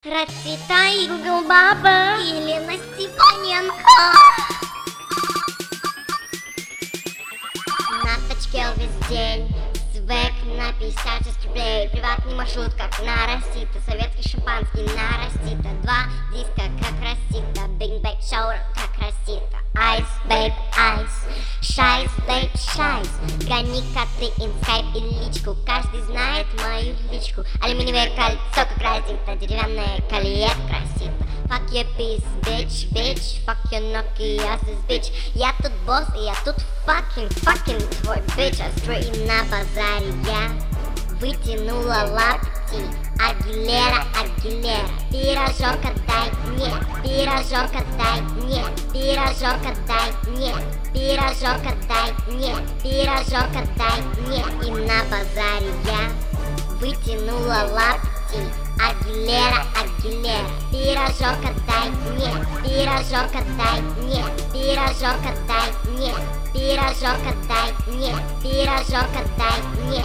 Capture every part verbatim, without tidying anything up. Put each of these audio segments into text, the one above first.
Расцветай, Google Баба, Елена Степаненко. На точке весь день, свек на пятьдесят шесть рублей. Приватный маршрут, как на Росита. Советский шампанский на Росита. Два диска, как Росита. Big Bang Show, как Росита. Айс, бейб, айс. Шайс, бейб, шайс. Гони-ка ты инскайп и личку. Каждый знает мою личку. Алюминиевое кольцо, как Росита. Деревянное колье, красиво. Fuck your piece, bitch, bitch. Fuck your Nokia, this bitch. Я тут босс, и я тут fucking, fucking твой bitch. А строй на базаре я вытянула лапти. Агилера, Агилера. Пирожок отдай мне, пирожок отдай мне, пирожок отдай мне, пирожок отдай мне, пирожок отдай мне. И на базаре я вытянула лапти. Агилера, Агилера. Пирожок отдай мне, пирожок отдай мне, пирожок отдай мне, пирожок отдай мне, пирожок отдай мне.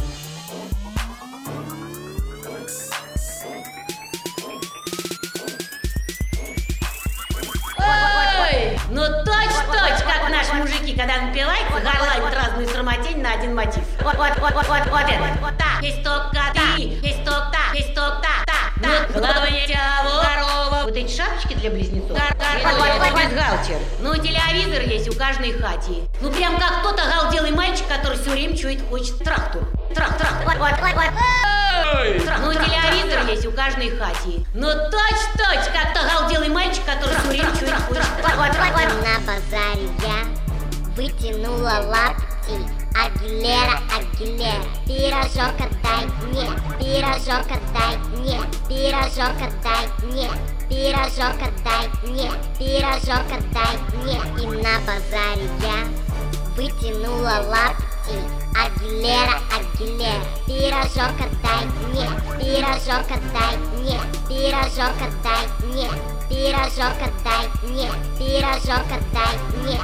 Ну точь-точь, как наши мужики, когда напиваются, горланят разную срамотень на один мотив. Вот, вот, вот, вот, вот, вот это. Вот так. Есть только ты, есть только так, есть только так, так, так. Ну, главное того, корова. Вот эти шапочки для близнецов. Бюстгальтер. Ну, телевизор есть у каждой хати. Ну, прям как тот оголделый мальчик, который все время чует, хочет трактор. Трах, трах. Вот, вот, вот, вот. Ну, телевизор есть у каждой хати. Ну, точь-точь, как тот оголделый мальчик, который все время чует, хочет трактор. На базаре я вытянула лапти. Агилера, Агилера. Пирожок отдай мне, пирожок отдай мне, пирожок отдай мне, пирожок отдай мне, пирожок отдай мне. И на базаре я вытянула лапти. Агилера, Агилера. Пирожок отдай мне, пирожок отдай мне, пирожок отдай мне, пирожок отдай мне, пирожок отдай мне.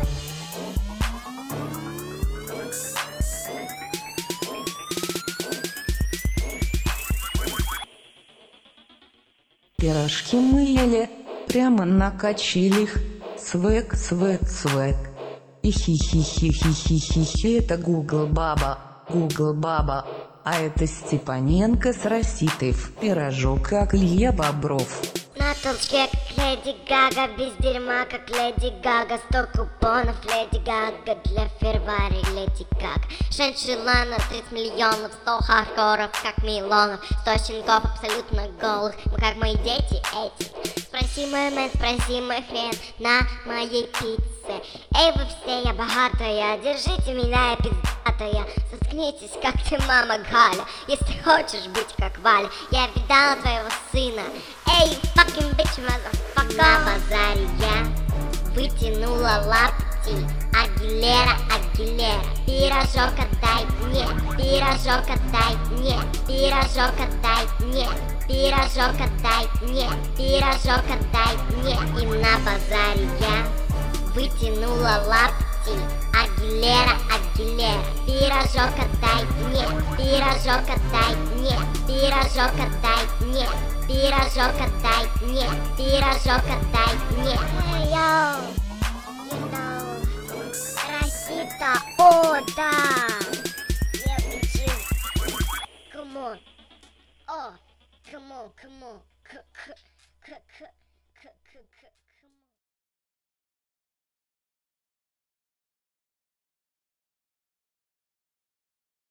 Пирожки мы ели прямо на качелях. Свек, свек, свек. И хи-хи-хи-хи-хи-хи. Это Google Баба, Google Баба. А это Степаненко с Роситой в пирожок, как Илья Бобров. На толчке, как Леди Гага, без дерьма, как Леди Гага. Сто купонов Леди Гага для Феррари, Леди Гага. Шиншилла на тридцать миллионов, сто хардкоров, как Милонов. Сто щенков абсолютно голых, мы как мои дети эти. Спроси мой мэн, спроси мой хрен на моей пицце. Эй, вы все, я богатая, держите меня, я пиздатая. Заткнитесь, как ты, мама Галя, если хочешь быть как Валя. Я видала твоего сына. Эй, fucking bitch, motherfucker. На базаре я вытянула лапти. Агилера, Агилера. Пирожок отдай мне, пирожок отдай мне, пирожок отдай мне, пирожок отдай мне, пирожок отдай мне. И на базаре я вытянула лапти. Агилера, Агилера. Пирожок отдай мне, пирожок отдай мне, пирожок отдай мне, пирожок отдай мне, пирожок отдай мне. Hey, yo, you know, Росита, о, да. Yeah, bitches. Come on. Oh, come on, come on. K, k, k, k, k, k, k.